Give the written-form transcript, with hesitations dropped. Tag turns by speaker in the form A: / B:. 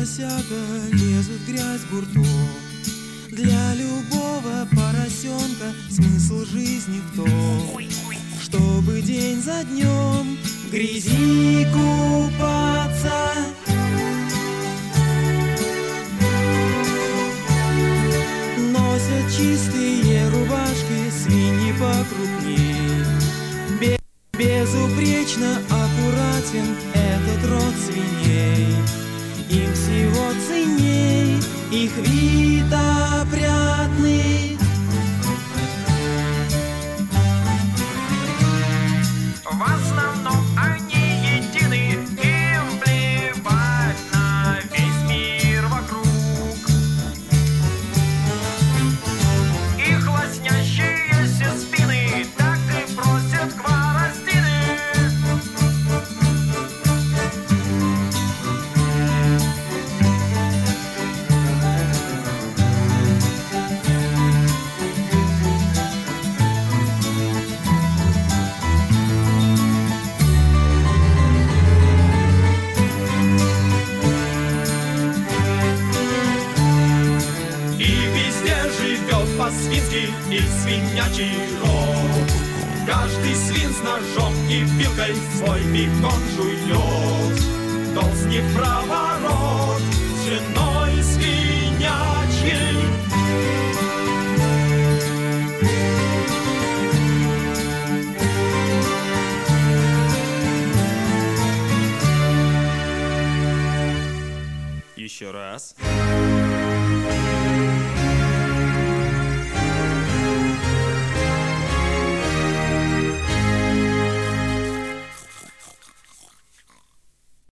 A: поросята лезут в грязь гуртом. Для любого поросенка смысл жизни в том, чтобы день за днем в грязи купаться. Носят чистые рубашки свиньи покрупней. Безупречно аккуратен этот род свиней. Им всего ценней их вид опрятный.
B: В основном они едины, им плевать на весь мир вокруг. Их лоснящиеся спины так и просят гвоздины. По-свински и свинячий рог. Каждый свин с ножом и вилкой свой бекон жует. Толст не в проворот с женой свинячьей.